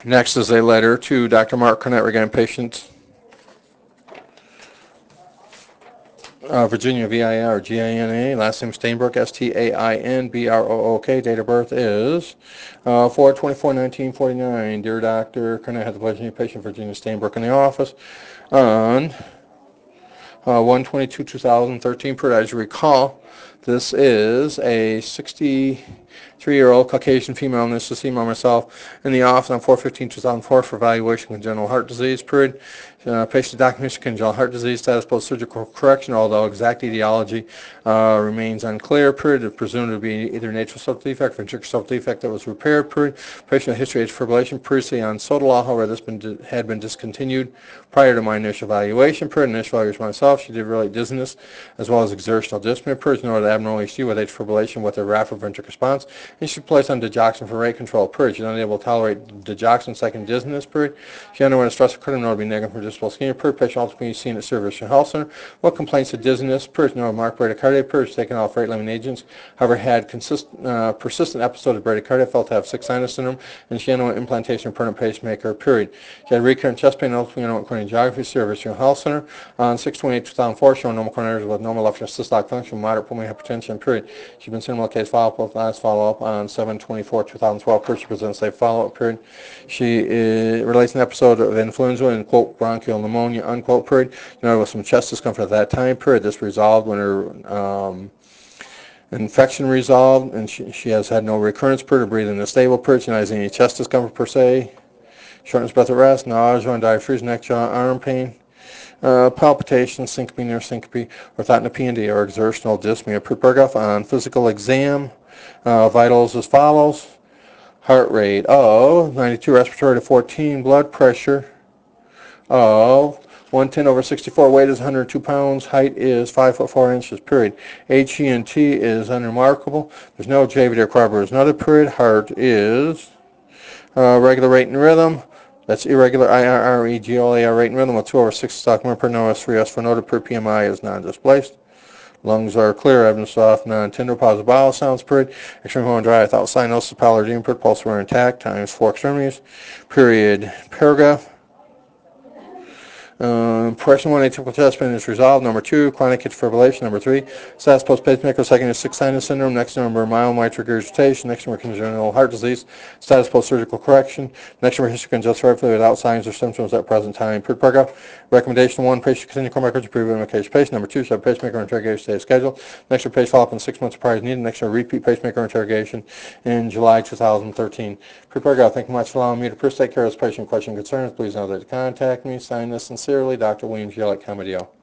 Next is a letter to Dr. Mark Cornett regarding patient Virginia VIR GINA, last name Stainbrook STAINBROOK, date of birth is 4/24/1949. Dear Dr. Cornett, had the pleasure to meet patient Virginia Stainbrook in the office on 1/22/2013. As you recall, this is a 63-year-old Caucasian female, and this is female myself, in the office on 4/15/2004 for evaluation of congenital heart disease. Patient documentation of congenital heart disease, status post-surgical correction, although exact etiology remains unclear. Is presumed to be either atrial self-defect, ventricular self-defect that was repaired. Patient history of fibrillation previously on Sotalol, however, this had been discontinued prior to my initial evaluation. Initial evaluation myself, she did relate dizziness as well as exertional dyspnea. Noted abnormal ECG with atrial fibrillation with a rapid ventricular response, and she placed on digoxin for rate control. She's unable to tolerate digoxin, second dizziness. She underwent a stress critical noted to be negative for distal ischemia. Patient ultimately seen at Service Health Center. What complaints of dizziness? No marked bradycardia. She's taken off rate-limiting agents. However, had persistent episode of bradycardia, felt to have sick sinus syndrome, and she underwent implantation of permanent pacemaker. She had recurrent chest pain, ultimately underwent choreography. Service Health Center on 6/28/2004, showing normal coronary with normal left systolic function, moderate pulmonary hypertension. She's been sent to case follow-up with last follow-up on 7/24/2012. She presents a follow-up. She relates an episode of influenza and quote bronchial pneumonia unquote. There was some chest discomfort at that time. This resolved when her infection resolved, and she has had no recurrence. Her breathing is stable. She has any chest discomfort per se. Shortness, breath at rest, nausea, and diaphragm, neck, jaw, arm pain. Palpitations, syncope, near syncope, orthopnea, P&D, or exertional dyspnea. Paragraph on physical exam. Vitals as follows. Heart rate of 92, respiratory to 14, blood pressure of 110/64, weight is 102 pounds, height is 5 foot 4 inches, HENT is unremarkable. There's no JVD or corroborators noted. Heart is regular rate and rhythm. That's irregular IRREGOLAR rate and rhythm with 2/6 stock per no S3 S for noted. PMI is non-displaced. Lungs are clear, evidence of non-tender positive bowel sounds. Extreme home dry without cyanosis, pallor, pulse were intact, times 4 extremities. Paragraph. Person 1, atypical chest pain is resolved. Number 2, chronic atrial fibrillation. Number 3, status post-pacemaker. Second is sick sinus syndrome. Next number, mild mitral regurgitation. Next number, congenital heart disease. Status post-surgical correction. Next number, history of congestive heart failure without signs or symptoms at present time. Paragraph. Recommendation 1, patient continue co-records to prevent medication patient. Number 2, should have pacemaker interrogation stay scheduled. Next number, patient follow-up in 6 months prior as needed. Next number, repeat pacemaker interrogation in July 2013. Paragraph. Thank you much for allowing me to take care of this patient question concerns. Please know that to contact me. Sign this sincerely, Dr. Williams Yell at Comedio.